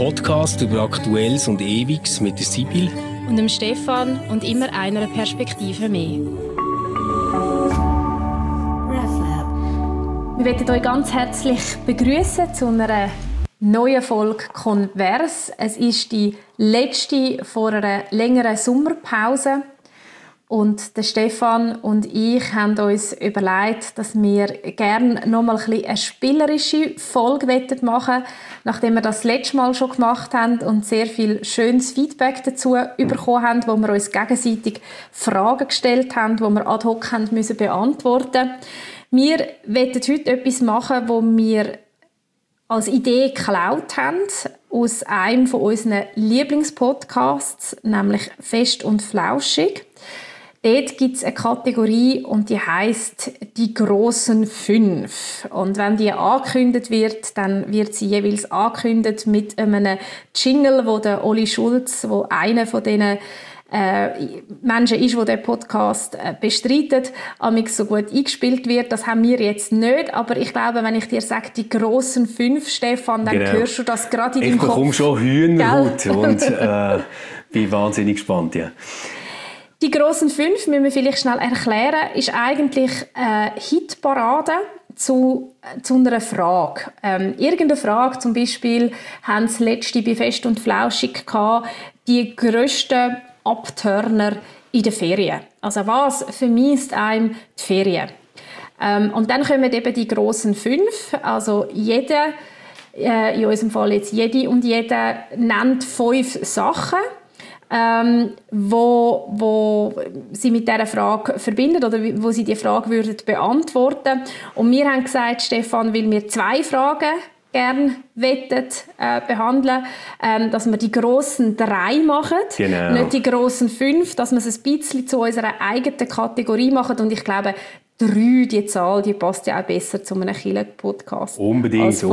Podcast über Aktuelles und Ewiges mit der Sibyl und dem Stefan und immer einer Perspektive mehr. Wir möchten euch ganz herzlich begrüßen zu einer neuen Folge Converse. Es ist die letzte vor einer längeren Sommerpause. Und der Stefan und ich haben uns überlegt, dass wir gerne noch mal eine spielerische Folge machen wollen, nachdem wir das letzte Mal schon gemacht haben und sehr viel schönes Feedback dazu bekommen haben, wo wir uns gegenseitig Fragen gestellt haben, die wir ad hoc haben müssen beantworten. Wir wollen heute etwas machen, wo wir als Idee geklaut haben aus einem von unseren Lieblingspodcasts, nämlich Fest und Flauschig. Dort gibt es eine Kategorie und die heisst «Die grossen 5». Und wenn die angekündigt wird, dann wird sie jeweils angekündigt mit einem Jingle, wo der Oli Schulz, wo einer von diesen Menschen ist, der den Podcast bestreitet, amix so gut eingespielt wird. Das haben wir jetzt nicht, aber ich glaube, wenn ich dir sage, «Die grossen 5», Stefan, dann hörst du das gerade in deinem Kopf. Ich bekomme schon Hühnerhaut und bin wahnsinnig gespannt, ja. Die grossen 5, müssen wir vielleicht schnell erklären, ist eigentlich eine Hitparade zu einer Frage. Irgendeine Frage, zum Beispiel haben sie letzte bei Fest und Flauschig gehabt, die grössten Abturner in den Ferien. Also was vermisst einem die Ferien? Und dann kommen eben die grossen 5, also jeder, in unserem Fall jetzt jede und jeder, nennt 5 Sachen, wo sie mit dieser Frage verbinden oder wo sie die Frage würden beantworten. Und wir haben gesagt, Stefan, weil wir 2 Fragen gerne behandeln, dass wir die grossen 3 machen, genau. Nicht die grossen 5, dass wir es ein bisschen zu unserer eigenen Kategorie machen. Und ich glaube, 3, die Zahl, die passt ja auch besser zu einem Kirchen-Podcast. Unbedingt.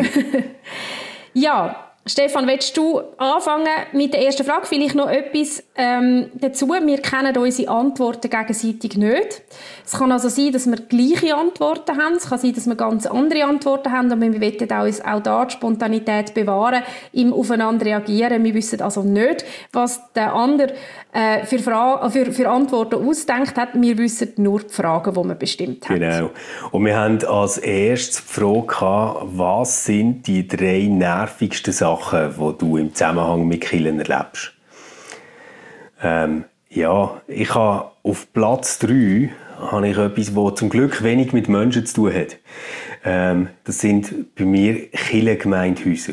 Ja, Stefan, willst du anfangen mit der ersten Frage? Vielleicht noch etwas dazu. Wir kennen unsere Antworten gegenseitig nicht. Es kann also sein, dass wir gleiche Antworten haben. Es kann sein, dass wir ganz andere Antworten haben. Aber wir wollen auch da die Spontanität bewahren, im Aufeinander reagieren. Wir wissen also nicht, was der andere für Antworten ausgedacht hat. Wir wissen nur die Fragen, die wir bestimmt haben. Genau. Und wir haben als erstes die Frage gehabt, was sind die 3 nervigsten Sachen, die du im Zusammenhang mit Kirchen erlebst? Ja, ich habe auf Platz 3 habe ich etwas, das zum Glück wenig mit Menschen zu tun hat. Das sind bei mir Kirchengemeindehäuser.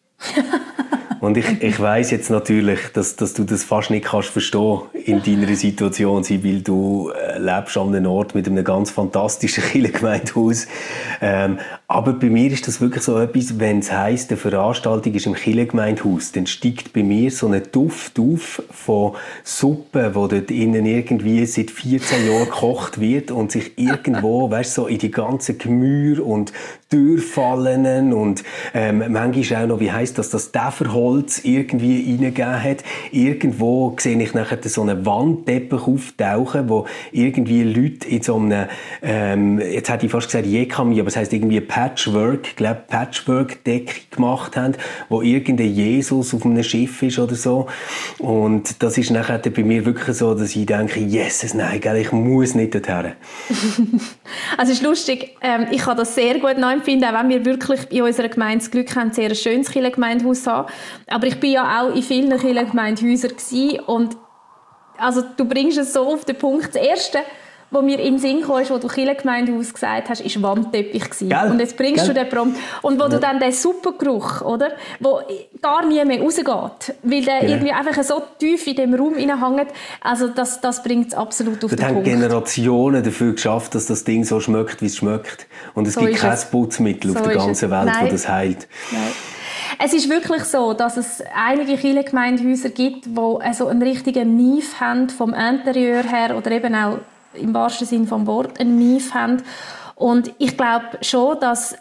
Und ich weiss jetzt natürlich, dass du das fast nicht kannst verstehen in deiner Situation, weil du lebst an einem Ort mit einem ganz fantastischen Kirchengemeindehaus. Aber bei mir ist das wirklich so etwas, wenn es heisst, eine Veranstaltung ist im Kirchengemeindehaus, dann steigt bei mir so ein Duft auf von Suppe, die dort innen irgendwie seit 14 Jahren gekocht wird und sich irgendwo, weißt, so in die ganzen Gemüse und Türfallen und manchmal auch noch, wie heisst das Täferholz irgendwie reingegeben hat. Irgendwo sehe ich nachher so einen Wandteppich auftauchen, wo irgendwie Leute in so einem, jetzt hätte ich fast gesagt Jekami, aber es heisst irgendwie Patchwork-Decke gemacht haben, wo irgendein Jesus auf einem Schiff ist oder so. Und das ist nachher bei mir wirklich so, dass ich denke, Jesus, nein, ich muss nicht dorthin. Also es ist lustig, ich kann das sehr gut nachempfinden, auch wenn wir wirklich in unserer Gemeinde das Glück haben, sehr ein schönes Kirchengemeindehaus zu haben. Aber ich war ja auch in vielen Kirchengemeindehäusern und also du bringst es so auf den Punkt. Das Erste, was mir in den Sinn kam, wo du Kirchengemeindehaus gesagt hast, war Wandteppich. Und jetzt bringst du den prompt. Und wo du dann den Suppengeruch, oder, wo gar nie mehr rausgeht, weil der irgendwie einfach so tief in dem Raum hängt, also das bringt es absolut auf den Punkt. Da haben Generationen dafür geschafft, dass das Ding so schmeckt, wie es schmeckt. Und es gibt kein Putzmittel auf der ganzen Welt, das das heilt. Nein. Es ist wirklich so, dass es einige Kirchengemeindehäuser gibt, die also einen richtigen Mief haben, vom Interieur her oder eben auch im wahrsten Sinne vom Wort einen Mief haben. Und ich glaube schon, dass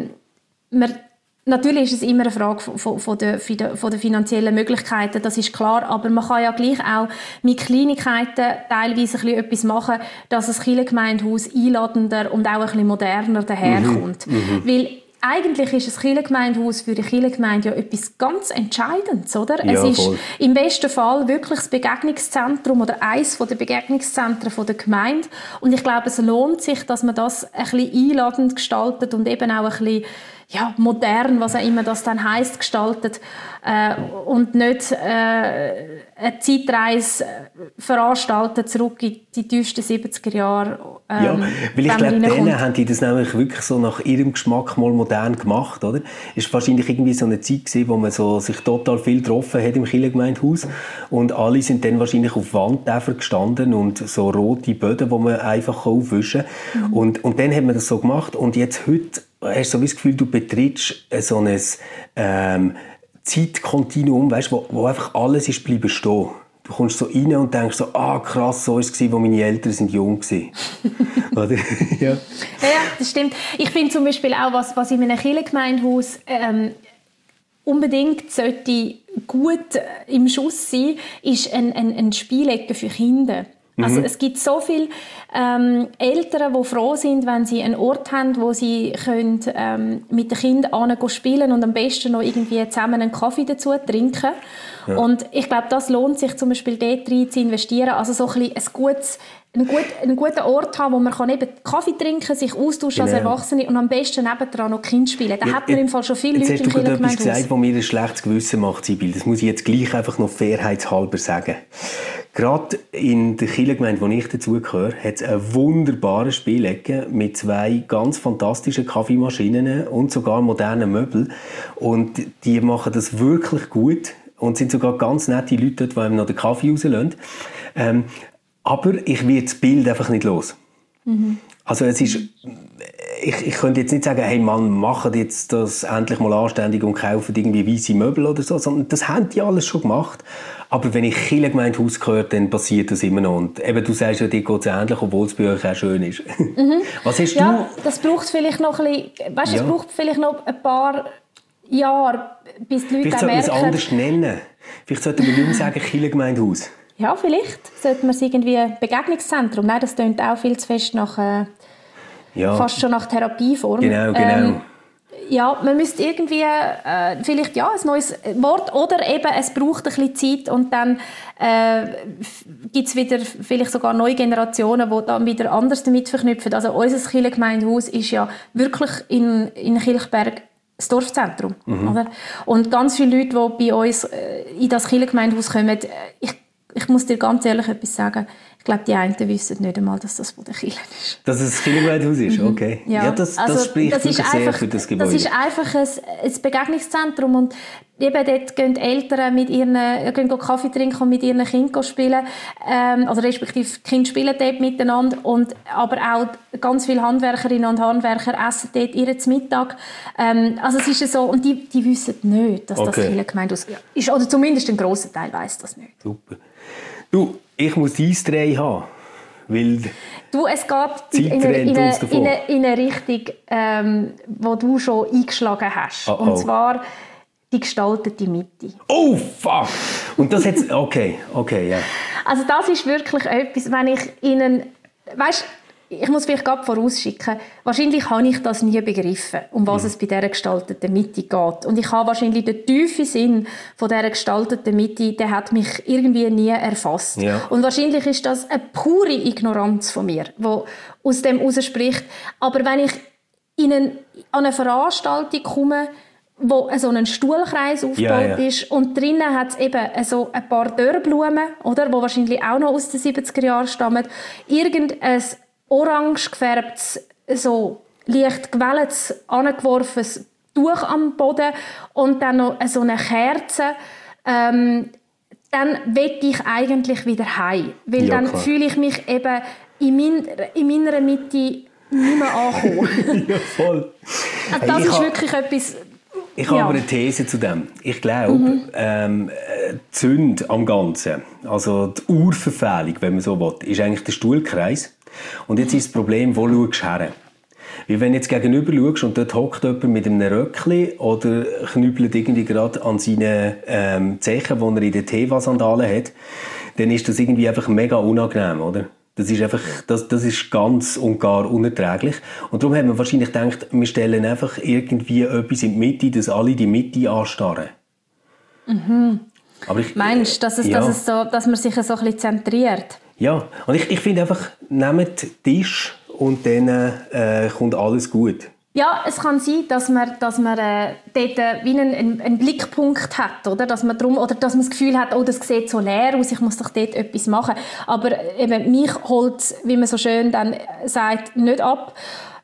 natürlich ist es immer eine Frage von der finanziellen Möglichkeiten, das ist klar, aber man kann ja gleich auch mit Kleinigkeiten teilweise etwas machen, dass das Kirchengemeindehaus einladender und auch ein bisschen moderner daherkommt. Weil eigentlich ist ein Kirchengemeindehaus für die Kirchengemeinde ja etwas ganz Entscheidendes, oder? Ja, es ist voll. im besten Fall wirklich das Begegnungszentrum oder eines der Begegnungszentren der Gemeinde. Und ich glaube, es lohnt sich, dass man das ein bisschen einladend gestaltet und eben auch ein bisschen modern, was auch immer das dann heisst, gestaltet und nicht eine Zeitreise veranstaltet zurück in die tiefsten 70er Jahre. Ja, weil ich glaube, denen haben die das nämlich wirklich so nach ihrem Geschmack mal modern gemacht, oder? Es war wahrscheinlich irgendwie so eine Zeit gewesen, wo man so sich total viel getroffen hat im Kirchengemeindehaus und alle sind dann wahrscheinlich auf Wandtäfer gestanden und so rote Böden, die man einfach aufwischen kann. Und dann hat man das so gemacht und jetzt heute hast du so das Gefühl, du betrittst so ein Zeitkontinuum, weißt, wo einfach alles ist bleiben stehen. Du kommst so rein und denkst so, krass, so war es, als meine Eltern jung waren. Oder? Ja, das stimmt. Ich finde zum Beispiel auch, was in einem Kirchengemeindehaus unbedingt sollte gut im Schuss sein, ist ein Spielecke für Kinder. Also es gibt so viele Eltern, die froh sind, wenn sie einen Ort haben, wo sie können, mit den Kindern spielen und am besten noch irgendwie zusammen einen Kaffee dazu trinken. Ja. Und ich glaube, das lohnt sich zum Beispiel dort rein zu investieren. Also so ein einen guten Ort haben, wo man eben Kaffee trinken kann, sich austauschen als Erwachsene und am besten nebendran noch Kind spielen. Da hat man im Fall schon viele Leute im Kirchengemeindehaus. Jetzt hast du etwas gesagt, was mir ein schlechtes Gewissen macht, Sibyl. Das muss ich jetzt gleich einfach noch fairheitshalber sagen. Gerade in der Kirchengemeinde, wo ich dazugehöre, hat es eine wunderbare Spielecke mit 2 ganz fantastischen Kaffeemaschinen und sogar modernen Möbeln. Und die machen das wirklich gut und sind sogar ganz nette Leute dort, die einem noch den Kaffee rauslassen. Aber ich werde das Bild einfach nicht los. Also es ist, ich könnte jetzt nicht sagen, hey Mann, macht jetzt das endlich mal anständig und kauft irgendwie weisse Möbel oder so, sondern das haben die alles schon gemacht. Aber wenn ich Kirchengemeindehaus höre, dann passiert das immer noch. Und eben, du sagst ja, dir geht es ähnlich, obwohl es bei euch auch schön ist. Was hast du? Das braucht vielleicht noch ein bisschen, weißt, es braucht vielleicht noch ein paar Jahre, bis die Leute vielleicht merken. Vielleicht sollten wir es anders nennen. Vielleicht sollten wir nicht mehr sagen Kirchengemeindehaus. Ja, vielleicht sollte man es irgendwie Begegnungszentrum. Nein, das klingt auch viel zu fest nach fast schon nach Therapieform. Genau. Ja, man müsste irgendwie vielleicht ein neues Wort oder eben es braucht ein bisschen Zeit und dann gibt es wieder vielleicht sogar neue Generationen, die dann wieder anders damit verknüpfen. Also unser Kirchengemeindehaus ist ja wirklich in Kilchberg das Dorfzentrum. Oder? Und ganz viele Leute, die bei uns in das Kirchengemeindehaus kommen, ich muss dir ganz ehrlich etwas sagen, ich glaube, die einen wissen nicht einmal, dass das von der Kirche ist. Dass es das Kirchengemeindehaus ist, okay. Ja, das spricht das wirklich sehr für das Gebäude. Das ist einfach ein Begegnungszentrum und eben dort gehen Eltern gehen Kaffee trinken und mit ihren Kindern spielen, also respektive die Kinder spielen dort miteinander und aber auch ganz viele Handwerkerinnen und Handwerker essen dort ihren Mittag. Also es ist so, und die wissen nicht, dass das Kirchengemeindehaus ist, oder zumindest ein grosser Teil weiss das nicht. Super. Du, ich muss dein Dreh haben, weil es geht in eine Richtung, wo du schon eingeschlagen hast. Und zwar die gestaltete Mitte. Oh, fuck! Und das jetzt, okay, ja. Also das ist wirklich etwas, wenn ich Ihnen, weißt, ich muss vielleicht gerade vorausschicken, wahrscheinlich habe ich das nie begriffen, um was es bei dieser gestalteten Mitte geht. Und ich habe wahrscheinlich den tiefen Sinn von dieser gestalteten Mitte, der hat mich irgendwie nie erfasst. Ja. Und wahrscheinlich ist das eine pure Ignoranz von mir, die aus dem herausspricht. Aber wenn ich an eine Veranstaltung komme, wo so ein Stuhlkreis aufgebaut ist und drinnen hat es eben so ein paar Dörrblumen, oder, die wahrscheinlich auch noch aus den 70er Jahren stammen, irgendein orange gefärbtes, so leicht gewelltes, angeworfenes Tuch am Boden und dann noch so eine Kerze, dann will ich eigentlich wieder heim. Weil dann fühle ich mich eben in meiner Mitte nicht mehr ankommen. Ja, voll. Also das ist wirklich etwas... Ich habe aber eine These zu dem. Ich glaube, die Sünde am Ganzen, also die Urverfehlung, wenn man so will, ist eigentlich der Stuhlkreis. Und jetzt ist das Problem, wo schaust du her? Weil wenn du jetzt gegenüber schaust und dort hockt jemand mit einem Röckchen oder knüppelt irgendwie gerade an seinen Zechen, die er in den Teva-Sandalen hat, dann ist das irgendwie einfach mega unangenehm, oder? Das ist einfach, das ist ganz und gar unerträglich. Und darum haben wir wahrscheinlich gedacht, wir stellen einfach irgendwie etwas in die Mitte, dass alle die Mitte anstarren. Aber Meinst du, dass man sich so ein bisschen zentriert? Ja, und ich finde einfach, nehmt den Tisch und dann kommt alles gut. Ja, es kann sein, dass man dort wie einen Blickpunkt hat, oder? Dass man das Gefühl hat, oh, das sieht so leer aus, ich muss doch dort etwas machen. Aber eben, mich holt es, wie man so schön dann sagt, nicht ab.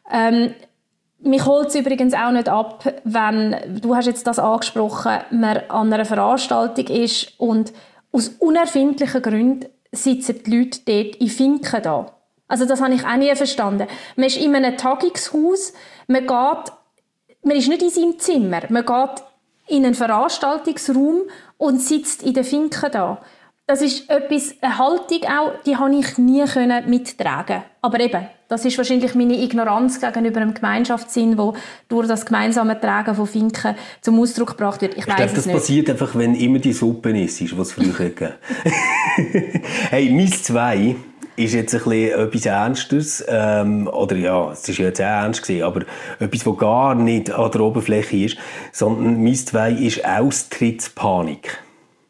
Mich holt es übrigens auch nicht ab, wenn, du hast jetzt das angesprochen, man an einer Veranstaltung ist und aus unerfindlichen Gründen sitzen die Leute dort in Finken da. Also das habe ich auch nie verstanden. Man ist in einem Tagungshaus, man ist nicht in seinem Zimmer, man geht in einen Veranstaltungsraum und sitzt in den Finken da. Das ist eine Haltung auch, die habe ich nie mittragen. Aber eben, das ist wahrscheinlich meine Ignoranz gegenüber einem Gemeinschaftssinn, der durch das gemeinsame Tragen von Finken zum Ausdruck gebracht wird. Ich glaube, das passiert einfach, wenn immer die Suppe ist, was es früher gegeben. Hey, mein 2 ist jetzt ein bisschen etwas Ernstes, oder ja, es ist ja jetzt auch ernst gewesen, aber etwas, was gar nicht an der Oberfläche ist, sondern mein 2 ist Austrittspanik.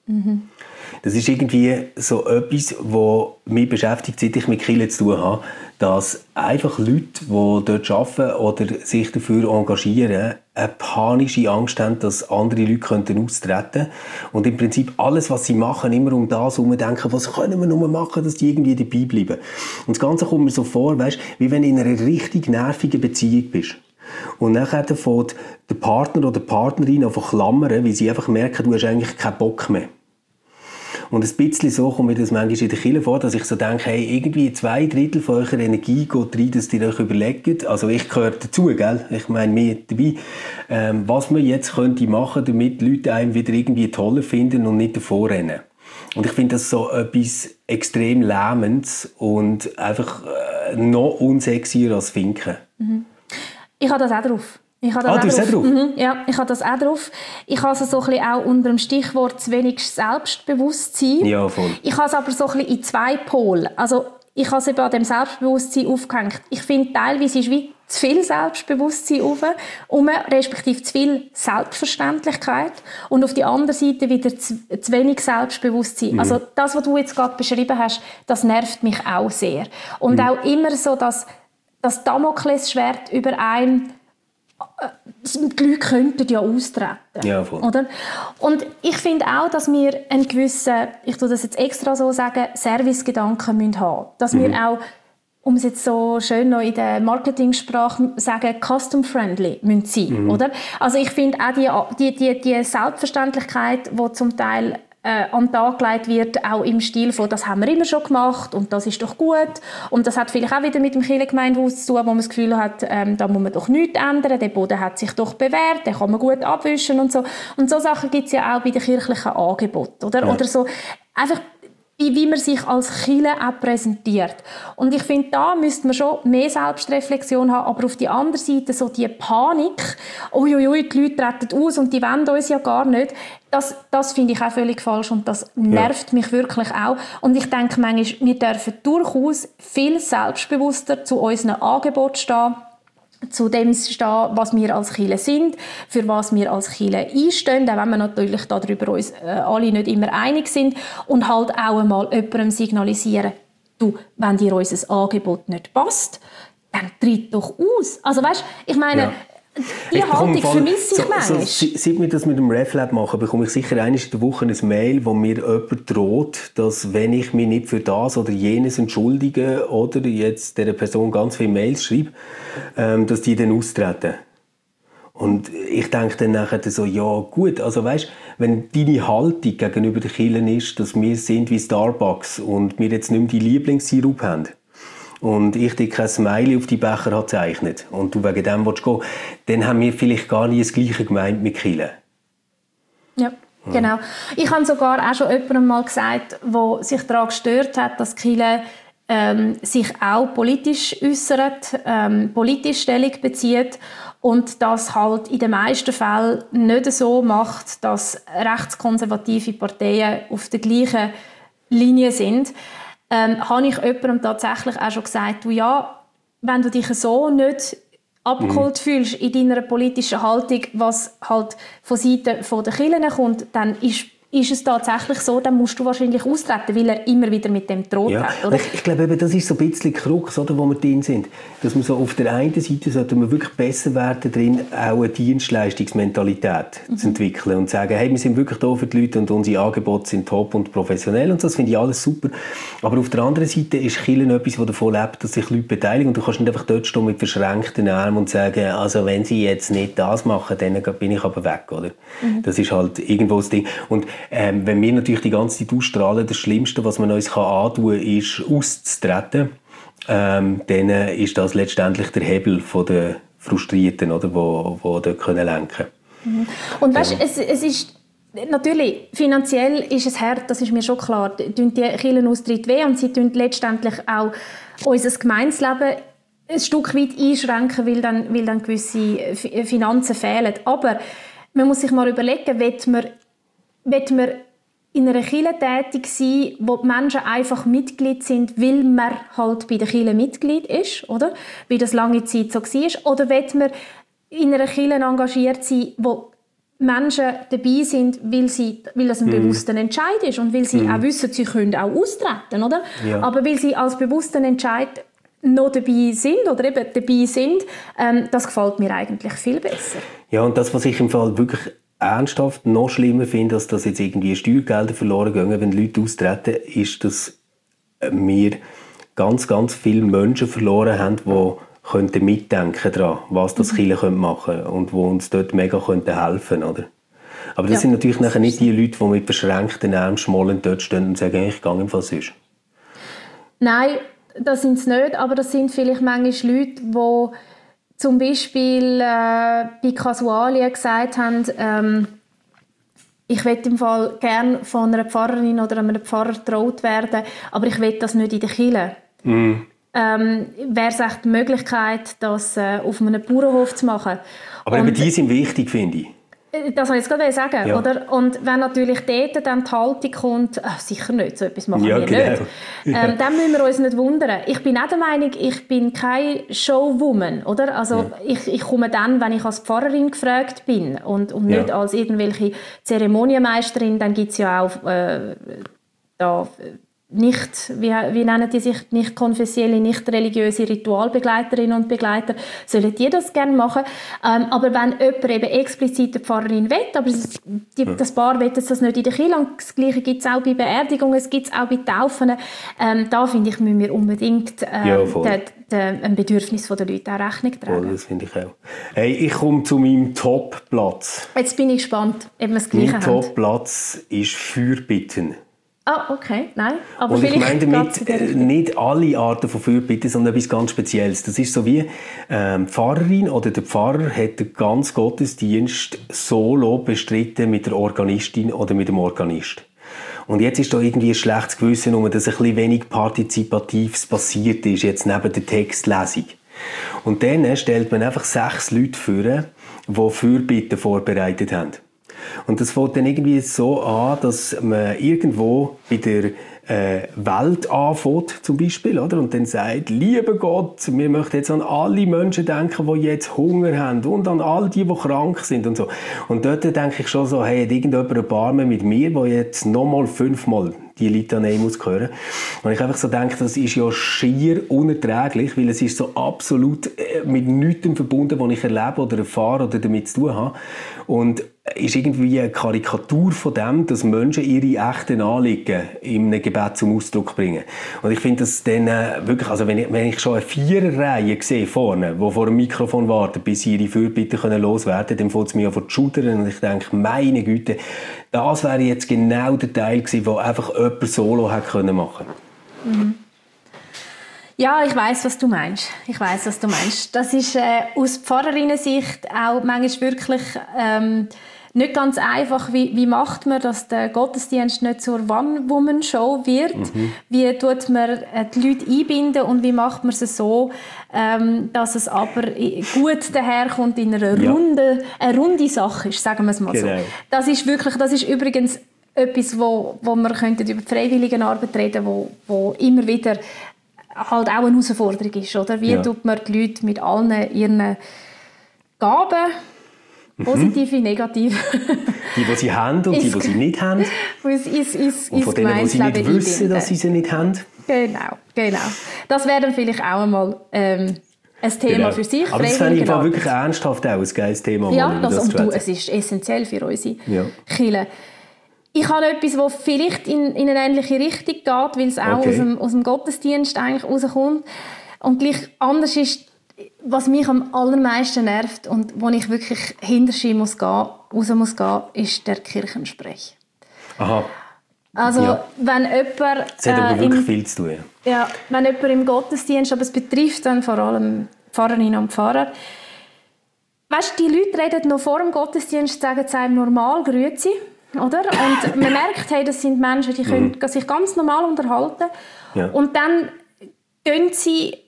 Das ist irgendwie so etwas, was mich beschäftigt, seit ich mit Kirche zu tun habe, dass einfach Leute, die dort arbeiten oder sich dafür engagieren, eine panische Angst haben, dass andere Leute austreten könnten. Und im Prinzip alles, was sie machen, immer um das herum denken, was können wir nur machen, dass die irgendwie dabei bleiben. Und das Ganze kommt mir so vor, weißt, wie wenn du in einer richtig nervigen Beziehung bist. Und nachher fängt der Partner oder die Partnerin an zu klammern, weil sie einfach merken, du hast eigentlich keinen Bock mehr. Und ein bisschen so kommt mir das manchmal in der Kirche vor, dass ich so denke, hey, irgendwie 2/3 von eurer Energie geht rein, dass ihr euch überlegt, also ich gehöre dazu, gell? Ich meine, mir dabei, was man jetzt könnte machen, damit die Leute einen wieder irgendwie toller finden und nicht davor rennen. Und ich finde das so etwas extrem Lähmendes und einfach noch unsexier als Finken. Ich habe das auch drauf. Du hast auch drauf? Ja, ich habe das auch drauf. Ich habe es so ein bisschen auch unter dem Stichwort zu wenig Selbstbewusstsein. Ja, voll. Ich habe es aber so ein bisschen in 2 Pole. Also ich habe es eben an dem Selbstbewusstsein aufgehängt. Ich finde, teilweise ist wie zu viel Selbstbewusstsein respektive zu viel Selbstverständlichkeit und auf die andere Seite wieder zu wenig Selbstbewusstsein. Also das, was du jetzt gerade beschrieben hast, das nervt mich auch sehr. Und auch immer so, dass das Damoklesschwert über einem, die Leute könnten ja austreten. Ja, voll. Oder? Und ich finde auch, dass wir einen gewissen, ich tue das jetzt extra so sagen, Servicegedanken haben müssen. Dass wir auch, um es jetzt so schön noch in der Marketingsprache sagen, custom-friendly müssen sein. Oder? Also ich finde auch die Selbstverständlichkeit, die zum Teil an den Tag gelegt wird, auch im Stil von, das haben wir immer schon gemacht und das ist doch gut. Und das hat vielleicht auch wieder mit dem Kirchengemeindehaus zu tun, wo man das Gefühl hat, da muss man doch nichts ändern, der Boden hat sich doch bewährt, den kann man gut abwischen und so. Und so Sachen gibt es ja auch bei den kirchlichen Angeboten. Oder? Ja. Oder so einfach, wie man sich als Kirche auch präsentiert. Und ich finde, da müsste man schon mehr Selbstreflexion haben, aber auf die andere Seite so die Panik, uiuiui, die Leute treten aus und die wollen uns ja gar nicht, das finde ich auch völlig falsch und das nervt mich wirklich auch. Und ich denke manchmal, wir dürfen durchaus viel selbstbewusster zu unseren Angeboten stehen, zu dem stehen, was wir als Kirche sind, für was wir als Kirche einstehen, auch wenn wir natürlich darüber uns alle nicht immer einig sind und halt auch einmal jemandem signalisieren, du, wenn dir unser Angebot nicht passt, dann tritt doch aus. Also weißt, ich meine, die Haltung vermisse ich manchmal. Seit wir das mit dem RefLab machen, bekomme ich sicher einmal in der Woche ein Mail, wo mir jemand droht, dass wenn ich mich nicht für das oder jenes entschuldige oder jetzt dieser Person ganz viele Mails schreibe, dass die dann austreten. Und ich denke dann nachher so, ja gut, also weißt, wenn deine Haltung gegenüber den Kirchen ist, dass wir sind wie Starbucks und wir jetzt nicht mehr die Lieblingssirup haben, und ich dir kein Smiley auf die Becher habe gezeichnet und du wegen dem willst gehen, dann haben wir vielleicht gar nicht das Gleiche gemeint mit Kirche. Ja, genau. Ich habe sogar auch schon jemandem mal gesagt, der sich daran gestört hat, dass Kirche sich auch politisch äußert, politisch Stellung bezieht und das halt in den meisten Fällen nicht so macht, dass rechtskonservative Parteien auf der gleichen Linie sind. habe ich jemandem tatsächlich auch schon gesagt, du, ja, wenn du dich so nicht abgeholt fühlst in deiner politischen Haltung, was halt von Seiten der Kirchen kommt, dann ist es tatsächlich so, dann musst du wahrscheinlich austreten, weil er immer wieder mit dem droht hat. Oder? Ich glaube, eben, das ist so ein bisschen Krux, oder, wo wir drin sind. Dass man so auf der einen Seite sollte man wirklich besser werden drin, auch eine Dienstleistungsmentalität zu entwickeln und zu sagen, hey, wir sind wirklich da für die Leute und unsere Angebote sind top und professionell und so, das finde ich alles super. Aber auf der anderen Seite ist Kirche etwas, das davon lebt, dass sich Leute beteiligen und du kannst nicht einfach dort stehen mit verschränkten Armen und sagen, also wenn sie jetzt nicht das machen, dann bin ich aber weg, oder? Das ist halt irgendwo das Ding. Und wenn wir natürlich die ganze Zeit ausstrahlen, das Schlimmste, was man uns antun kann, ist auszutreten, dann ist das letztendlich der Hebel der Frustrierten, oder, die dort können lenken können. Und weißt, es ist natürlich, finanziell ist es hart, das ist mir schon klar. Die Kirchenaustritt weh und sie tun letztendlich auch unser Gemeinsleben ein Stück weit einschränken, weil dann gewisse Finanzen fehlen. Aber man muss sich mal überlegen, will man in einer Kirche tätig sein, wo die Menschen einfach Mitglied sind, weil man halt bei der Kirche Mitglied ist, oder? Wie das lange Zeit so war. Oder will man in einer Kirche engagiert sein, wo Menschen dabei sind, weil das ein bewusster Entscheid ist und weil sie auch wissen, sie können auch austreten, oder? Ja. Aber weil sie als bewussten Entscheid noch dabei sind oder eben dabei sind, das gefällt mir eigentlich viel besser. Ja, und das, was ich im Fall wirklich ernsthaft noch schlimmer finde, als dass jetzt irgendwie Steuergelder verloren gehen, wenn Leute austreten, ist, dass wir ganz, ganz viele Menschen verloren haben, die könnten mitdenken daran, was das Kirche machen könnte und die uns dort mega helfen könnten, oder? Aber das sind natürlich nachher nicht die Leute, die mit verschränkten Armen schmollend dort stehen und sagen, ich gehe im Fall sonst. Nein, das sind es nicht, aber das sind vielleicht manchmal Leute, die zum Beispiel bei Kasualien gesagt haben, ich möchte im Fall gerne von einer Pfarrerin oder einem Pfarrer getraut werden, aber ich will das nicht in der Kirche. Wäre es echt die Möglichkeit, das auf einem Bauernhof zu machen. Aber eben die sind wichtig, finde ich. Das wollte ich jetzt gerade sagen, ja. Oder? Und wenn natürlich dort dann die Haltung kommt, sicher nicht, so etwas machen wir nicht. Dann müssen wir uns nicht wundern. Ich bin auch der Meinung, ich bin keine Showwoman, oder? Also ich komme dann, wenn ich als Pfarrerin gefragt bin und nicht als irgendwelche Zeremonienmeisterin, dann gibt es ja auch da nicht, wie nennen die sich, nicht konfessionelle, nicht religiöse Ritualbegleiterinnen und Begleiter, sollen die das gerne machen. Aber wenn jemand eben explizit eine Pfarrerin will, aber das Paar will das nicht in der Kirche, und das Gleiche gibt es auch bei Beerdigungen, es gibt es auch bei Taufen, da finde ich, müssen wir unbedingt ein Bedürfnis der Leute auch Rechnung tragen. Voll, das finde ich auch. Hey, ich komme zu meinem Top-Platz. Jetzt bin ich gespannt, ob wir das Gleiche haben. Mein Top-Platz ist Fürbitten. Ah, okay, nein. Aber und ich meine damit nicht alle Arten von Fürbitten, sondern etwas ganz Spezielles. Das ist so wie die Pfarrerin oder der Pfarrer hat den ganzen Gottesdienst solo bestritten mit der Organistin oder mit dem Organist. Und jetzt ist da irgendwie ein schlechtes Gewissen, dass ein bisschen wenig Partizipatives passiert ist, jetzt neben der Textlesung. Und dann stellt man einfach 6 Leute vor, die Fürbitten vorbereitet haben. Und das fängt dann irgendwie so an, dass man irgendwo bei der Welt anfängt, zum Beispiel, oder? Und dann sagt, lieber Gott, wir möchten jetzt an alle Menschen denken, die jetzt Hunger haben und an all die krank sind und so. Und dort denke ich schon so, hey, hat irgendjemand ein Barmen mit mir, der jetzt nochmal 5-mal die Litanei muss hören. Und ich einfach so denke, das ist ja schier unerträglich, weil es ist so absolut mit nichts verbunden, was ich erlebe oder erfahre oder damit zu tun habe. Und ist irgendwie eine Karikatur von dem, dass Menschen ihre echten Anliegen in einem Gebet zum Ausdruck bringen. Und ich finde das dann wirklich, also wenn ich schon eine Viererreihe sehe vorne, die vor dem Mikrofon warten, bis sie ihre Fürbitte loswerden können, dann fällt es mir an vor die Schultern und ich denke, meine Güte, das wäre jetzt genau der Teil gewesen, wo einfach jemand solo hätte machen können. Mhm. Ja, ich weiss, was du meinst. Das ist aus Pfarrerinnen-Sicht auch manchmal wirklich nicht ganz einfach. Wie macht man, dass der Gottesdienst nicht zur One-Woman-Show wird? Wie tut man die Leute einbinden und wie macht man es so, dass es aber gut daherkommt in einer runde Sache ist, sagen wir es mal so. Das ist übrigens etwas, wo wir könnten über die Freiwilligenarbeit reden, wo immer wieder halt auch eine Herausforderung ist, oder? Wie tut man die Leute mit allen ihren Gaben, positive, negative, die sie haben und die sie nicht haben. Und von denen, die sie nicht wissen, dass sie sie nicht haben. Genau. Das wäre dann vielleicht auch einmal ein Thema für sich. Aber das fände ich wirklich ernsthaft auch ein geiles Thema. Ja, es ist essentiell für unsere Kirche. Ich habe etwas, das vielleicht in eine ähnliche Richtung geht, weil es auch aus dem Gottesdienst eigentlich rauskommt. Und gleich anders ist, was mich am allermeisten nervt und wo ich wirklich hinterher raus muss gehen, ist der Kirchensprech. Aha. Also, wenn jemand... Das hat aber wirklich viel zu tun. Ja, wenn jemand im Gottesdienst, aber es betrifft dann vor allem Pfarrerinnen und Pfarrer, weißt, die Leute reden noch vor dem Gottesdienst, sagen es einem normal, grüezi, oder? Und man merkt, hey, das sind Menschen, die können sich ganz normal unterhalten. Ja. Und dann stehen sie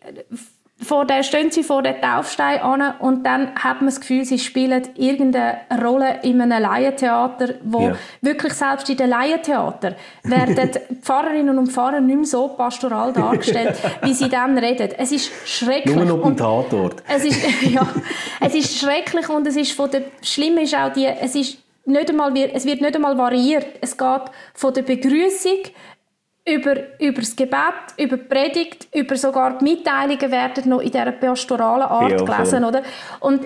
vor den Taufstein an und dann hat man das Gefühl, sie spielen irgendeine Rolle in einem Laientheater, wo wirklich selbst in den Laientheater werden Pfarrerinnen und Pfarrer nicht mehr so pastoral dargestellt, wie sie dann reden. Es ist schrecklich. Nur noch am Tatort. Es ist schrecklich und es ist Schlimme ist auch es wird nicht einmal variiert. Es geht von der Begrüßung über das Gebet, über die Predigt, über sogar die Mitteilungen werden noch in dieser pastoralen Art gelesen, oder? Und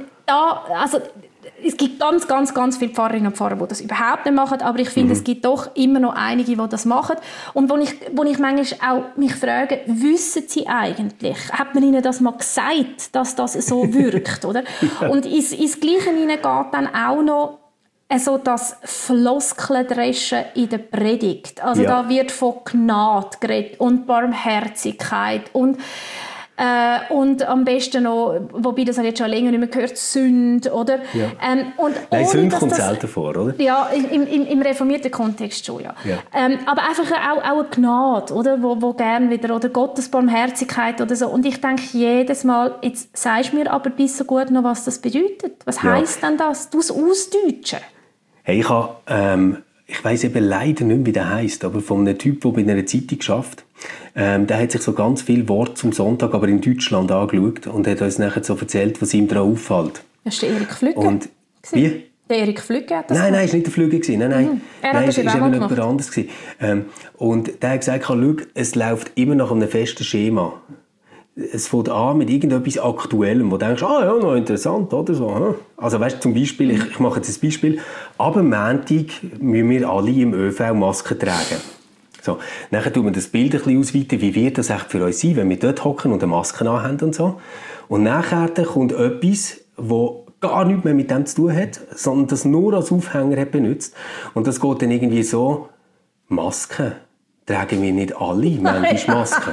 es gibt ganz, ganz, ganz viele Pfarrerinnen und Pfarrer, die das überhaupt nicht machen, aber ich finde, es gibt doch immer noch einige, die das machen. Und wo ich manchmal auch mich frage, wissen sie eigentlich, hat man ihnen das mal gesagt, dass das so wirkt, oder? Und ins Gleiche hinein geht dann auch noch also das Floskeldreschen in der Predigt. Also da wird von Gnade geredet und Barmherzigkeit und am besten noch, wobei das jetzt schon länger nicht mehr gehört, Sünde, oder? Ja. Nein, Sünde kommt selten vor, oder? Ja, im reformierten Kontext schon, ja. Aber einfach auch eine Gnade, oder? Wo gern wieder, oder Gottes Barmherzigkeit oder so. Und ich denke jedes Mal, jetzt sagst du mir aber bis so gut noch, was das bedeutet. Was heisst denn das? Du es ausdeutschen. Hey, ich weiss eben leider nicht mehr, wie der heisst, aber von einem Typ, der bei einer Zeitung arbeitet. Der hat sich so ganz viele Worte zum Sonntag, aber in Deutschland angeschaut und hat uns nachher so erzählt, was ihm daran auffällt. Das ist der Erik Flügge. Und wie? Der Erik Flügge hat das Nein, es war nicht der Flügge. Nein. Es war eben jemand anderes. Und der hat gesagt, schau, es läuft immer nach einem festen Schema. Es fängt an mit irgendetwas Aktuellem, wo du denkst, noch interessant, oder so. Also weißt, zum Beispiel, ich mache jetzt ein Beispiel, ab dem Montag müssen wir alle im ÖV Masken tragen. So, dann tun wir das Bild ein bisschen ausweiten, wie wird das echt für uns sein, wenn wir dort hocken und eine Maske anhaben und so. Und nachher kommt etwas, das gar nichts mehr mit dem zu tun hat, sondern das nur als Aufhänger hat benutzt. Und das geht dann irgendwie so, Masken tragen wir nicht alle manchmal Masken.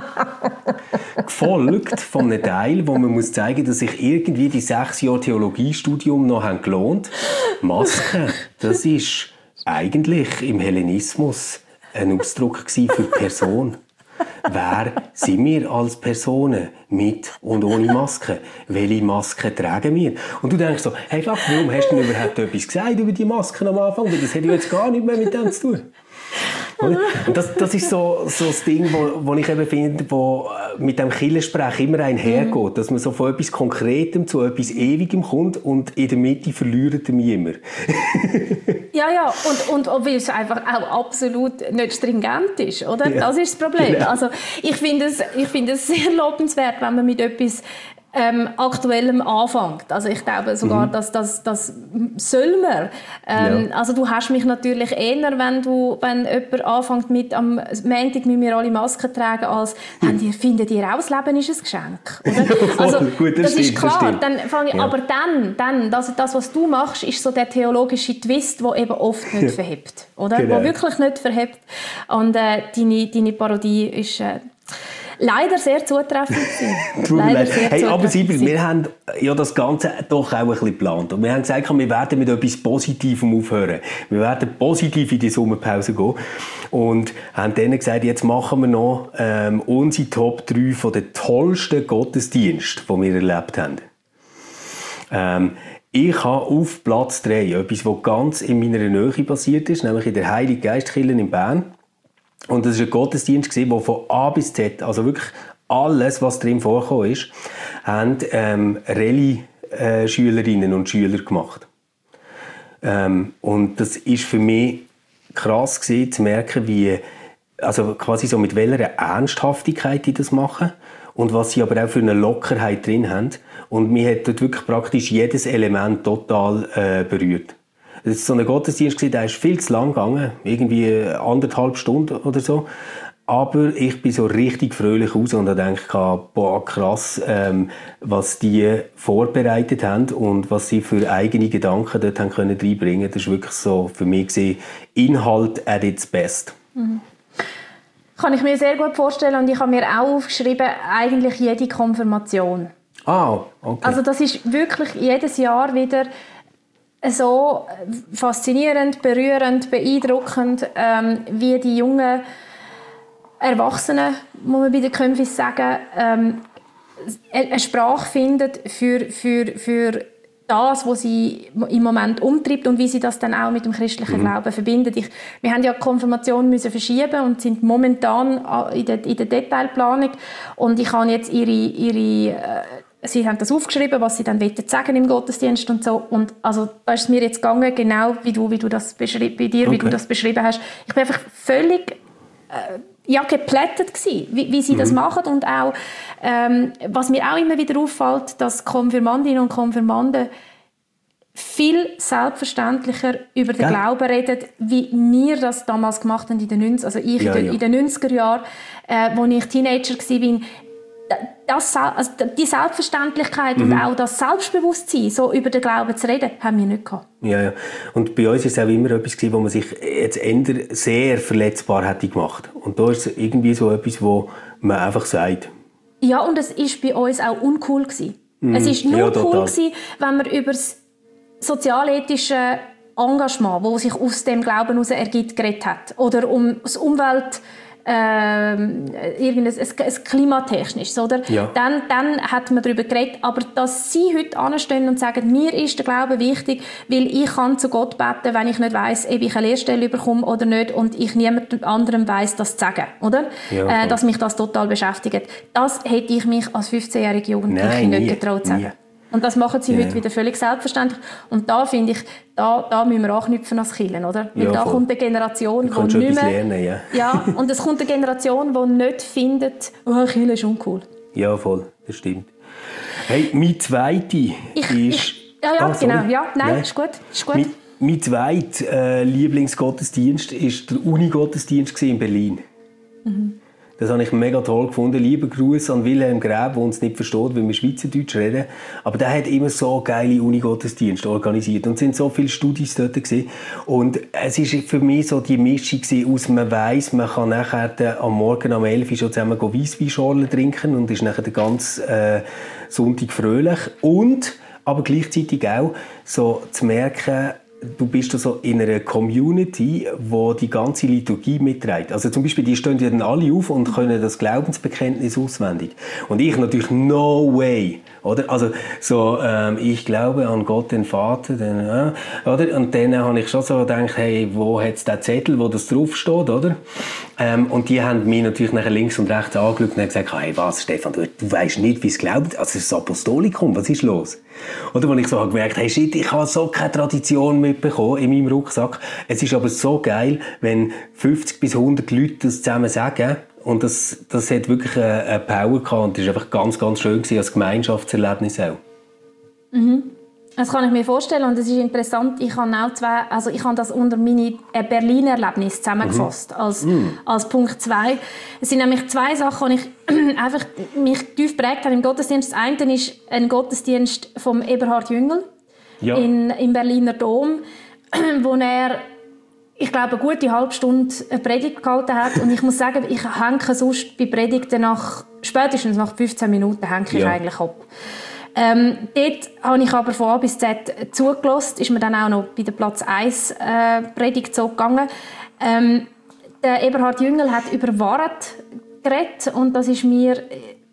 Gefolgt von einem Teil, wo man muss zeigen, dass sich irgendwie die 6 Jahre Theologiestudium noch haben gelohnt. Masken, das ist eigentlich im Hellenismus ein Ausdruck für Person. Wer sind wir als Personen mit und ohne Maske? Welche Masken tragen wir? Und du denkst so, hey, fuck, warum hast du denn überhaupt etwas gesagt über die Masken am Anfang? Das hat ja jetzt gar nichts mehr mit dem zu tun. Und das ist so das Ding, wo ich eben finde, wo mit dem Kirchensprech immer einhergeht, dass man so von etwas Konkretem zu etwas Ewigem kommt und in der Mitte verliert er mich immer. Ja, und weil es einfach auch absolut nicht stringent ist, oder? Ja. Das ist das Problem. Genau. Also ich finde es sehr lobenswert, wenn man mit etwas Aktuellem anfängt. Also ich glaube sogar, dass das soll man. Also du hast mich natürlich eher, wenn jemand anfängt mit am Montag müssen wir alle Masken tragen, als findet ihr auch, das Leben ist ein Geschenk. Oder? Also gut, das ist klar. Dann fange ich, aber dann das, was du machst, ist so der theologische Twist, der eben oft nicht verhebt. Oder? Genau. Wo wirklich nicht verhebt. Und deine Parodie ist leider sehr zutreffend. Aber Sibel, wir haben ja das Ganze doch auch ein bisschen geplant. Und wir haben gesagt, wir werden mit etwas Positivem aufhören. Wir werden positiv in die Sommerpause gehen. Und haben dann gesagt, jetzt machen wir noch unsere Top 3 von den tollsten Gottesdiensten, die wir erlebt haben. Ich habe auf Platz 3 etwas, was ganz in meiner Nähe passiert ist, nämlich in der Heilige Geistkirche in Bern. Und das war ein Gottesdienst, der von A bis Z, also wirklich alles, was drin vorgekommen ist, haben Rallye-Schülerinnen und Schüler gemacht. Und das ist für mich krass gewesen, zu merken, wie, also quasi so mit welcher Ernsthaftigkeit die das machen und was sie aber auch für eine Lockerheit drin haben. Und mir hat dort wirklich praktisch jedes Element total berührt. Das war so ein Gottesdienst, der ist viel zu lang gegangen, irgendwie 1,5 Stunden oder so. Aber ich bin so richtig fröhlich raus und habe gedacht, boah, krass, was die vorbereitet haben und was sie für eigene Gedanken dort haben können reinbringen. Das ist wirklich so für mich gesehen, Inhalt at its best. Mhm. Kann ich mir sehr gut vorstellen und ich habe mir auch aufgeschrieben, eigentlich jede Konfirmation. Ah, okay. Also das ist wirklich jedes Jahr wieder so faszinierend, berührend, beeindruckend, wie die jungen Erwachsenen, muss man bei den Konfis sagen, eine Sprache finden für das, was sie im Moment umtreibt und wie sie das dann auch mit dem christlichen Glauben verbindet. Wir haben ja die Konfirmation müssen verschieben und sind momentan in der Detailplanung und ich habe jetzt sie haben das aufgeschrieben, was sie dann sagen im Gottesdienst und so. Und also, da ist es mir jetzt gegangen, genau wie du das wie du das beschrieben hast. Ich bin einfach völlig geplättet gewesen, wie sie das machen und auch, was mir auch immer wieder auffällt, dass Konfirmandinnen und Konfirmanden viel selbstverständlicher über den Glauben reden, wie wir das damals gemacht haben in den 90er, also ich in den 90er Jahren, als ich Teenager war. Die Selbstverständlichkeit und auch das Selbstbewusstsein, so über den Glauben zu reden, haben wir nicht gehabt. Ja. Und bei uns war es auch immer etwas, wo man sich jetzt sehr verletzbar hätte gemacht. Und da ist es irgendwie so etwas, wo man einfach sagt. Ja, und es war bei uns auch uncool gewesen. Es war nur cool gewesen, wenn man über das sozialethische Engagement, das sich aus dem Glauben heraus ergibt, geredet hat. Oder um das Umwelt irgendein klimatechnisch, oder? Ja. Dann hat man darüber geredet, aber dass sie heute anstehen und sagen, mir ist der Glaube wichtig, weil ich kann zu Gott beten, wenn ich nicht weiss, ob ich eine Lehrstelle bekomme oder nicht und ich niemand anderem weiss, das zu sagen, oder? Ja, dass mich das total beschäftigt. Das hätte ich mich als 15-jährige Jugendliche nicht getraut zu sagen. Und das machen sie heute wieder völlig selbstverständlich. Und da finde ich, da müssen wir anknüpfen als Kirchen, oder? Weil da kommt eine Generation, die nicht mehr... Lernen, ja, und es kommt eine Generation, die nicht findet, Kirche ist uncool. Ja, voll, das stimmt. Hey, mein zweiter ist... Genau, ja, nein, ist gut. Mein zweiter Lieblingsgottesdienst war der Uni-Gottesdienst in Berlin. Mhm. Das habe ich mega toll gefunden. Lieber Gruß an Wilhelm Gräb, der uns nicht versteht, weil wir Schweizerdeutsch reden. Aber der hat immer so geile Uni-Gottesdienste organisiert. Und es sind so viele Studis dort gewesen. Und es war für mich so die Mischung aus, man weiss, man kann nachher am Morgen um 11 Uhr schon zusammen Weissweinschorlen trinken und ist nachher den ganzen Sonntag fröhlich. Und aber gleichzeitig auch so zu merken, du bist so in einer Community, wo die ganze Liturgie mitträgt. Also zum Beispiel, die stehen ja dann alle auf und können das Glaubensbekenntnis auswendig. Und ich natürlich no way, oder? Also so, ich glaube an Gott den Vater, oder? Und dann habe ich schon so gedacht, hey, wo hat es den Zettel, wo das draufsteht, oder? Und die haben mich natürlich nachher links und rechts angeschaut und haben gesagt, hey, was, Stefan, du weißt nicht, wie es glaubt, also das Apostolikum, was ist los? Oder wo ich so gemerkt habe, hey, shit, ich habe so keine Tradition mitbekommen in meinem Rucksack. Es ist aber so geil, wenn 50 bis 100 Leute das zusammen sagen. Und das hat wirklich eine Power gehabt. Und das war einfach ganz, ganz schön gewesen, als Gemeinschaftserlebnis auch. Mhm. Das kann ich mir vorstellen und es ist interessant, ich habe das unter meine Berlin-Erlebnis zusammengefasst, als Punkt 2. Es sind nämlich 2 Sachen, die ich einfach mich tief geprägt habe im Gottesdienst. Das eine ist ein Gottesdienst vom Eberhard Jüngel im Berliner Dom, wo er, ich glaube, eine gute halbe Stunde eine Predigt gehalten hat. Und ich muss sagen, ich hänge sonst bei Predigten spätestens nach 15 Minuten hänge ich eigentlich ab. Dort habe ich aber von A bis Z zugelassen, ist mir dann auch noch bei der Platz 1 Predigt so gegangen. Der Eberhard Jüngel hat über Wahrheit geredet und das ist mir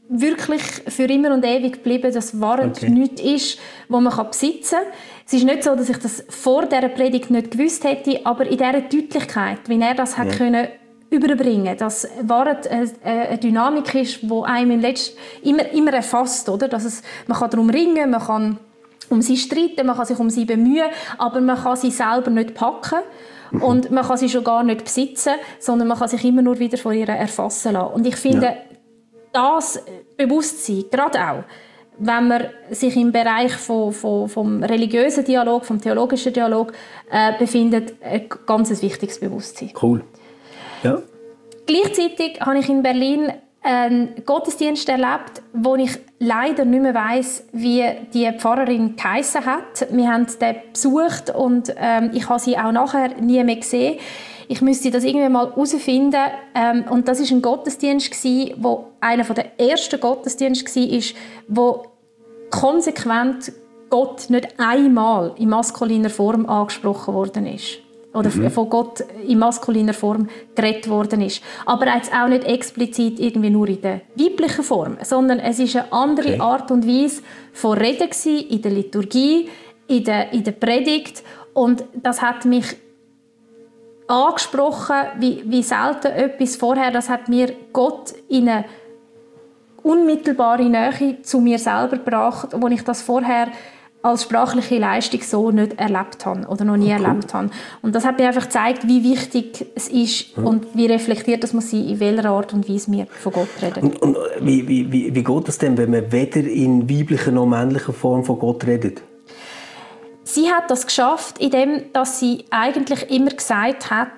wirklich für immer und ewig geblieben, dass Wahrheit nichts ist, was man besitzen kann. Es ist nicht so, dass ich das vor dieser Predigt nicht gewusst hätte, aber in dieser Deutlichkeit, wie er das hat können überbringen, dass Wahrheit eine Dynamik ist, die einem immer erfasst, oder? Dass man kann darum ringen, man kann um sie streiten, man kann sich um sie bemühen, aber man kann sie selber nicht packen. Und man kann sie schon gar nicht besitzen, sondern man kann sich immer nur wieder von ihr erfassen lassen. Und ich finde, das Bewusstsein, gerade auch, wenn man sich im Bereich vom religiösen Dialog, vom theologischen Dialog befindet, ein ganz wichtiges Bewusstsein. Cool. Ja. Gleichzeitig habe ich in Berlin einen Gottesdienst erlebt, wo ich leider nicht mehr weiss, wie die Pfarrerin geheissen hat. Wir haben den besucht und ich habe sie auch nachher nie mehr gesehen. Ich müsste das irgendwie mal herausfinden. Und das war ein Gottesdienst, wo einer der ersten Gottesdienste war, wo konsequent Gott nicht einmal in maskuliner Form angesprochen worden ist. Oder von Gott in maskuliner Form geredet worden ist. Aber jetzt auch nicht explizit irgendwie nur in der weiblichen Form, sondern es ist eine andere Art und Weise von Reden gewesen, in der Liturgie, in der Predigt. Und das hat mich angesprochen, wie selten etwas vorher. Das hat mir Gott in eine unmittelbare Nähe zu mir selber gebracht, wo ich das vorher als sprachliche Leistung so nicht erlebt habe oder noch nie erlebt habe. Und das hat mir einfach gezeigt, wie wichtig es ist und wie reflektiert es muss sein, in welcher Art und Weise wir von Gott reden. Und wie geht das denn, wenn man weder in weiblicher noch männlicher Form von Gott redet? Sie hat das geschafft, indem dass sie eigentlich immer gesagt hat,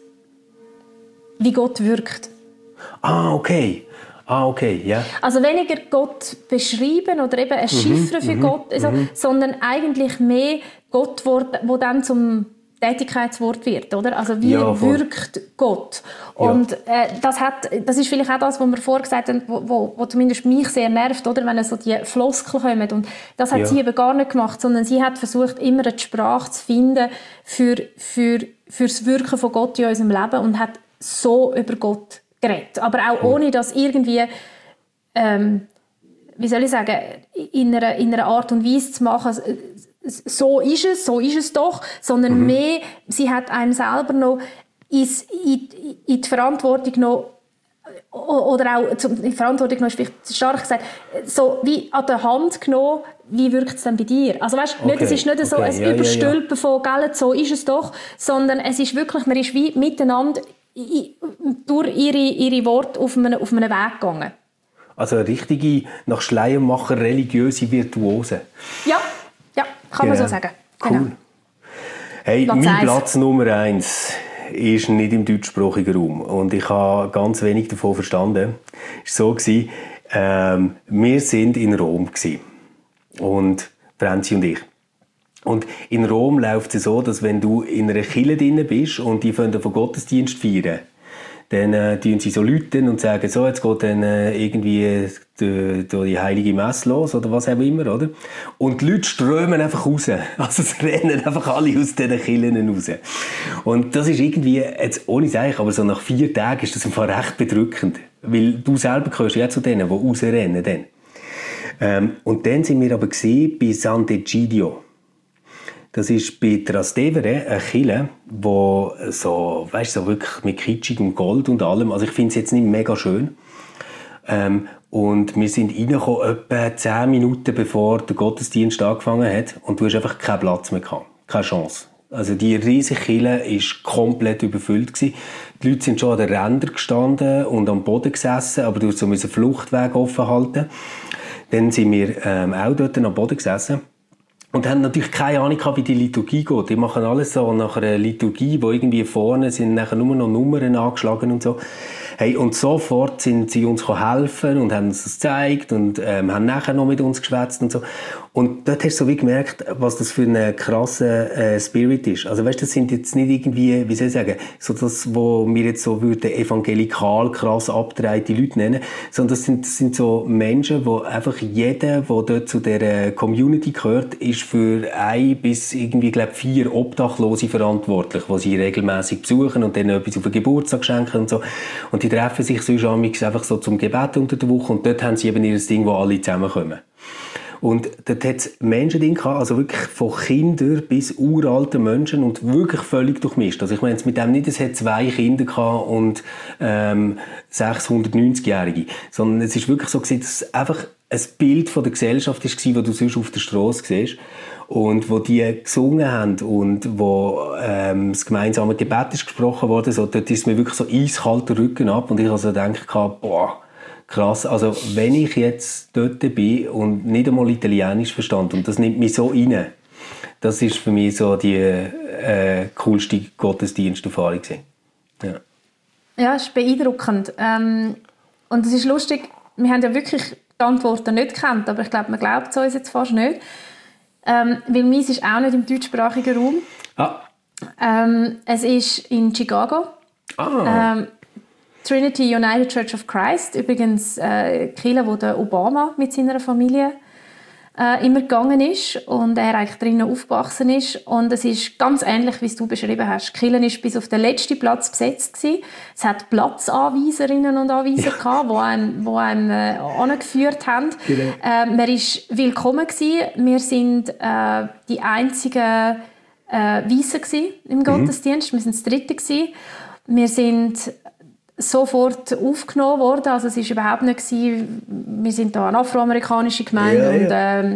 wie Gott wirkt. Okay, ja. Also weniger Gott beschreiben oder eben ein Chiffre für Gott, sondern eigentlich mehr Gott, wo dann zum Tätigkeitswort wird, oder? Also wie wirkt Gott? Und das ist vielleicht auch das, was wir vorher gesagt haben, wo zumindest mich sehr nervt, oder? Wenn so die Floskeln kommen. Und das hat sie eben gar nicht gemacht, sondern sie hat versucht, immer eine Sprache zu finden für das Wirken von Gott in unserem Leben und hat so über Gott geredet. Aber auch ohne das irgendwie, wie soll ich sagen, in einer Art und Weise zu machen, so ist es doch, sondern mehr, sie hat einen selber noch in die Verantwortung noch, oder auch die Verantwortung noch, ist vielleicht stark gesagt, so wie an der Hand genommen, wie wirkt es dann bei dir? Also weißt, es ist nicht so ein Überstülpen von «Gell, so ist es doch», sondern es ist wirklich, man ist wie miteinander durch ihre Worte auf einem Weg gegangen. Also eine richtige, nach Schleiermacher religiöse Virtuose. Ja, kann man so sagen. Genau. Cool. Hey, mein Platz Nummer 1 ist nicht im deutschsprachigen Raum. Und ich habe ganz wenig davon verstanden. Es war so, wir waren in Rom. Und Franzi und ich. Und in Rom läuft es so, dass wenn du in einer Kirche drin bist und die von Gottesdienst feiern, dann tun sie so läuten und sagen, so, jetzt geht dann irgendwie die heilige Messe los oder was auch immer, oder? Und die Leute strömen einfach raus. Also es rennen einfach alle aus diesen Kirchen raus. Und das ist irgendwie, jetzt ohne Sagen, aber so nach 4 Tagen ist das einfach recht bedrückend. Weil du selber gehörst ja zu denen, die rausrennen dann. Und dann sind wir aber gesehen bei Sant'Egidio. Das ist bei Trastevere eine Kirche, die so wirklich mit kitschigem Gold und allem, also ich finde es jetzt nicht mega schön. Und wir sind reingekommen, etwa 10 Minuten bevor der Gottesdienst angefangen hat und du hast einfach keinen Platz mehr gehabt. Keine Chance. Also die riesige Kirche war komplett überfüllt gewesen. Die Leute sind schon an den Rändern gestanden und am Boden gesessen, aber du musst so einen Fluchtweg offen halten. Dann sind wir auch dort am Boden gesessen. Und haben natürlich keine Ahnung, wie die Liturgie geht. Die machen alles so nach einer Liturgie, wo irgendwie vorne sind nachher nur noch Nummern angeschlagen und so. Hey, und sofort sind sie uns helfen und haben uns das gezeigt und haben nachher noch mit uns geschwätzt und so. Und dort hast du so wie gemerkt, was das für ein krasser Spirit ist. Also weißt, das sind jetzt nicht irgendwie, wie soll ich sagen, so das, wo wir jetzt so würden evangelikal krass abgedrehte Leute nennen, sondern das sind so Menschen, wo einfach jeder, der dort zu der Community gehört, ist für 1 bis irgendwie, glaube 4 Obdachlose verantwortlich, die sie regelmäßig besuchen und denen etwas auf den Geburtstag schenken und so. Und die treffen sich sonst einfach so zum Gebet unter der Woche und dort haben sie eben ihr Ding, wo alle zusammenkommen. Und dort hat es Menschen drin gehabt, also wirklich von Kindern bis uralten Menschen und wirklich völlig durchmischt. Also ich meine jetzt mit dem nicht, es hat 2 Kinder gehabt und 690-Jährige, sondern es ist wirklich so gewesen, dass es einfach ein Bild von der Gesellschaft war, das du sonst auf der Strasse siehst. Und wo die gesungen haben und wo das gemeinsame Gebet ist gesprochen worden, so, dort ist mir wirklich so eiskalt der Rücken ab und ich habe so gedacht, boah, krass, also wenn ich jetzt dort bin und nicht einmal Italienisch verstand und das nimmt mich so rein, das ist für mich so die coolste Gottesdiensterfahrung gewesen. Ja. Ja, es ist beeindruckend. Und es ist lustig, wir haben ja wirklich die Antworten nicht gekannt, aber ich glaube, man glaubt es uns jetzt fast nicht. Weil meins ist auch nicht im deutschsprachigen Raum. Es ist in Chicago. Trinity United Church of Christ, übrigens die Kirche, wo der Obama mit seiner Familie immer gegangen ist und er eigentlich drinnen aufgewachsen ist. Und es ist ganz ähnlich, wie es du beschrieben hast. Die Kirche war bis auf den letzten Platz besetzt gewesen. Es hat Platzanweiserinnen und Anweiser gehabt, die einem angeführt haben. Genau. Man war willkommen gewesen. Wir sind die einzigen Weissen im Gottesdienst. Wir sind das Dritte gewesen. Wir sind sofort aufgenommen worden. Also es war überhaupt nicht gewesen. Wir sind da eine afroamerikanische Gemeinde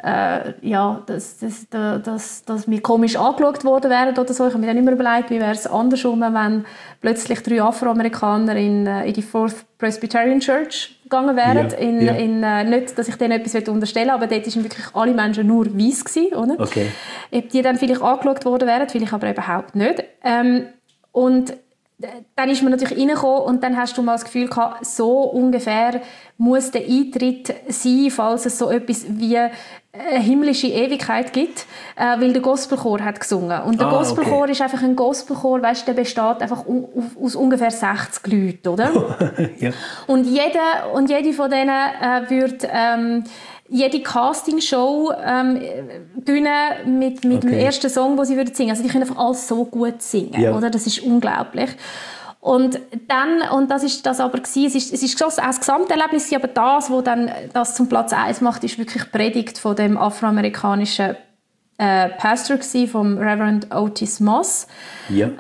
und dass wir komisch angeschaut worden wären oder so. Ich habe mir dann immer überlegt, wie wäre es andersrum, wenn plötzlich 3 Afroamerikaner in die Fourth Presbyterian Church gegangen wären. Nicht, dass ich denen etwas unterstellen will, aber dort waren wirklich alle Menschen nur weiss gewesen, oder? Okay. Ob die dann vielleicht angeschaut worden wären, vielleicht aber überhaupt nicht. Und dann ist man natürlich reingekommen und dann hast du mal das Gefühl gehabt, so ungefähr muss der Eintritt sein, falls es so etwas wie eine himmlische Ewigkeit gibt, weil der Gospelchor hat gesungen. Und der Gospelchor ist einfach ein Gospelchor, weißt, der besteht einfach aus ungefähr 60 Leuten, oder? Ja. Und jede von denen würde jede Castingshow gewinnen mit dem ersten Song, den sie singen würden. Also die können einfach alles so gut singen, oder? Das ist unglaublich. Und das ist das aber gewesen. Es ist auch ein Gesamterlebnis, aber das, was dann das zum Platz 1 macht, ist wirklich die Predigt von dem afroamerikanischen Pastor gewesen, vom Reverend Otis Moss. Ja.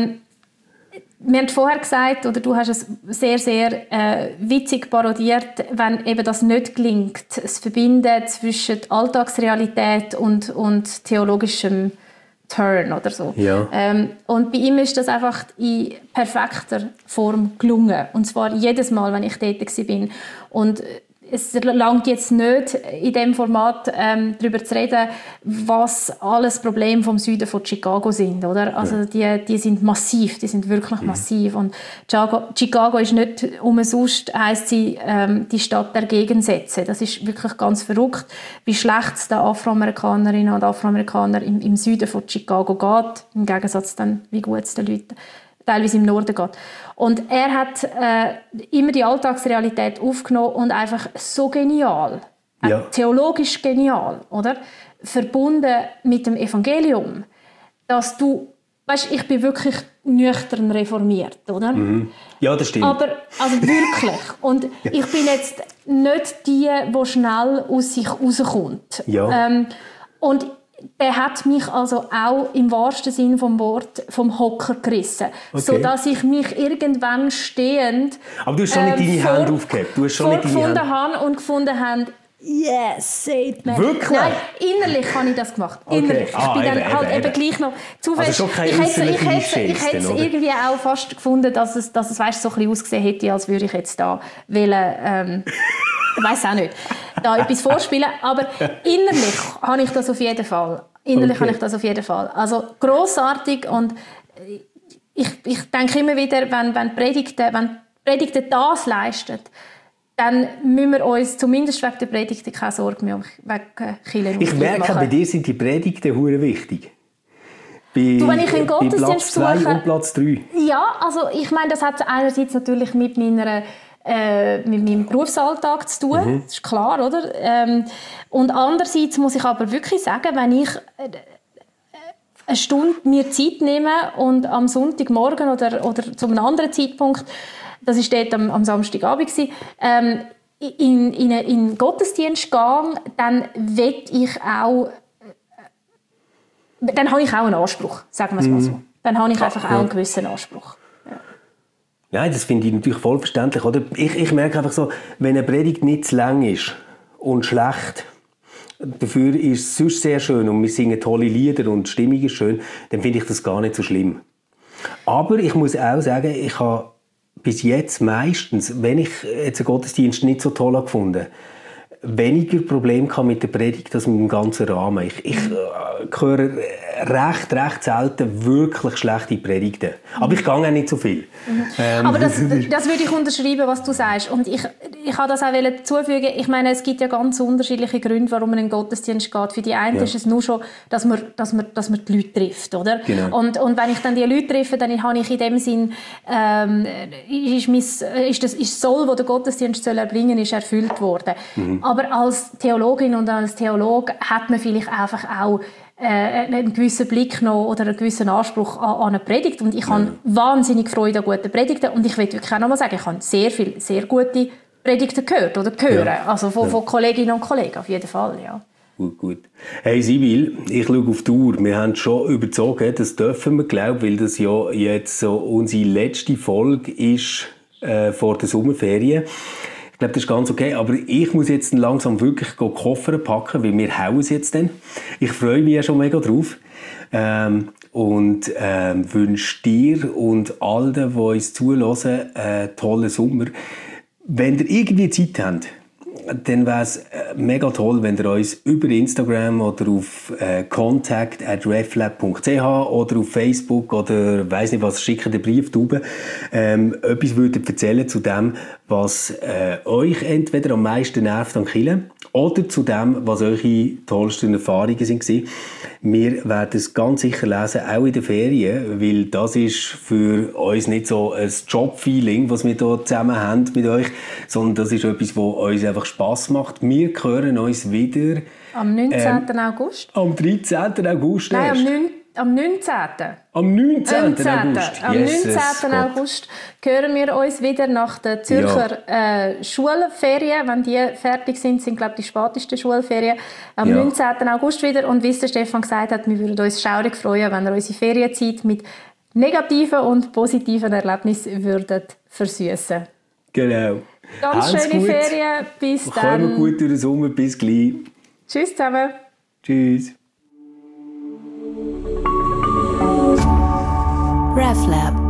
Wir haben vorher gesagt, oder du hast es sehr, sehr witzig parodiert, wenn eben das nicht gelingt, das Verbinden zwischen Alltagsrealität und theologischem Turn oder so. Ja. Und bei ihm ist das einfach in perfekter Form gelungen. Und zwar jedes Mal, wenn ich dort war. Und es langt jetzt nicht, in diesem Format darüber zu reden, was alles Probleme vom Süden von Chicago sind. Oder? Also die sind massiv, die sind wirklich massiv. Und Chicago ist nicht umsonst, heisst sie, die Stadt der Gegensätze. Das ist wirklich ganz verrückt, wie schlecht es den Afroamerikanerinnen und Afroamerikanern im Süden von Chicago geht, im Gegensatz dann, wie gut es den Leuten teilweise im Norden geht. Und er hat immer die Alltagsrealität aufgenommen und einfach so genial, theologisch genial, oder? Verbunden mit dem Evangelium, dass du, weißt, ich bin wirklich nüchtern reformiert, oder? Mhm. Ja, das stimmt. Aber also wirklich. Und ich bin jetzt nicht die schnell aus sich rauskommt. Ja. Und der hat mich also auch im wahrsten Sinn vom Wort vom Hocker gerissen, sodass ich mich irgendwann stehend aber du hast schon nicht deine Hände aufgehabt. Du hast schon nicht deine Hände habe und gefunden habe, yes, sagt man. Wirklich? Nein, innerlich habe ich das gemacht. Okay. Innerlich. Ich bin dann halt eben gleich noch zufällig. Also schon keine äußerliche ich hätte es irgendwie auch fast gefunden, dass es weißt, so ein bisschen ausgesehen hätte, als würde ich jetzt da wollen, ich weiss auch nicht, da etwas vorspielen, aber innerlich habe ich das auf jeden Fall. Also grossartig und ich denke immer wieder, wenn Predigten das leisten, dann müssen wir uns zumindest wegen der Predigten keine Sorgen mehr wegen Kirche Ich merke, bei dir sind die Predigten hure wichtig. Wenn ich einen Gottesdienst Platz 2 besuche, und Platz 3. Ja, also ich meine, das hat einerseits natürlich mit meinem Berufsalltag zu tun, das ist klar, oder? Und andererseits muss ich aber wirklich sagen, wenn ich eine Stunde mir Zeit nehme und am Sonntagmorgen oder zu einem anderen Zeitpunkt, das war dort am Samstagabend, in den Gottesdienst gehe, dann habe ich auch einen Anspruch, sagen wir es mal so. Dann habe ich einfach auch einen gewissen Anspruch. Ja, das finde ich natürlich voll verständlich. Oder? Ich merke einfach so, wenn eine Predigt nicht zu lang ist und schlecht, dafür ist es sonst sehr schön und wir singen tolle Lieder und die Stimmung ist schön, dann finde ich das gar nicht so schlimm. Aber ich muss auch sagen, ich habe bis jetzt meistens, wenn ich jetzt einen Gottesdienst nicht so toll gefunden habe, weniger Probleme mit der Predigt als mit dem ganzen Rahmen. Ich höre recht selten wirklich schlechte Predigten. Aber ich gehe auch nicht so viel. Aber das würde ich unterschreiben, was du sagst. Und ich wollte das auch zufügen. Ich meine, es gibt ja ganz unterschiedliche Gründe, warum man in den Gottesdienst geht. Für die einen ist es nur schon, dass man die Leute trifft, oder? Genau. Und wenn ich dann die Leute treffe, dann habe ich in dem Sinn, ist das Soll, das der Gottesdienst erbringen soll, ist erfüllt worden. Aber als Theologin und als Theologe hat man vielleicht einfach auch einen gewissen Blick noch oder einen gewissen Anspruch an eine Predigt. Und ich habe wahnsinnig Freude an guten Predigten. Und ich will wirklich auch noch mal sagen, ich habe sehr viele, sehr gute Predigten gehört oder hören. Ja. Also von Kolleginnen und Kollegen, auf jeden Fall, ja. Gut. Hey Sibyl, ich schaue auf die Uhr. Wir haben schon überzogen, das dürfen wir, glaube ich, weil das ja jetzt so unsere letzte Folge ist vor der Sommerferien. Ich glaube, das ist ganz okay, aber ich muss jetzt langsam wirklich Koffer packen, weil wir hauen es jetzt dann. Ich freue mich ja schon mega drauf und wünsche dir und allen, die uns zuhören, einen tollen Sommer. Wenn ihr irgendwie Zeit habt, dann wäre es mega toll, wenn ihr uns über Instagram oder auf contact@reflab.ch oder auf Facebook oder weiss nicht was, schickt den Brieftauben, etwas würdet erzählen zu dem, was euch entweder am meisten nervt an Kirche oder zu dem, was eure tollsten Erfahrungen waren. Wir werden es ganz sicher lesen, auch in den Ferien, weil das ist für uns nicht so ein Job-Feeling, was wir hier zusammen haben mit euch, sondern das ist etwas, was uns einfach Spass macht. Wir hören uns wieder am 19. August. Am 13. August Nein, erst. am 19. Am 19. August. Am 19. August hören wir uns wieder nach den Zürcher Schulferien. Wenn die fertig sind, glaube ich, die spätesten Schulferien. Am 19. August wieder. Und wie es der Stefan gesagt hat, wir würden uns schaurig freuen, wenn ihr unsere Ferienzeit mit negativen und positiven Erlebnissen würdet versüssen. Genau. Ganz schöne Ferien. Bis dann. Kommen gut durch den Sommer. Bis gleich. Tschüss zusammen. Tschüss. RefLab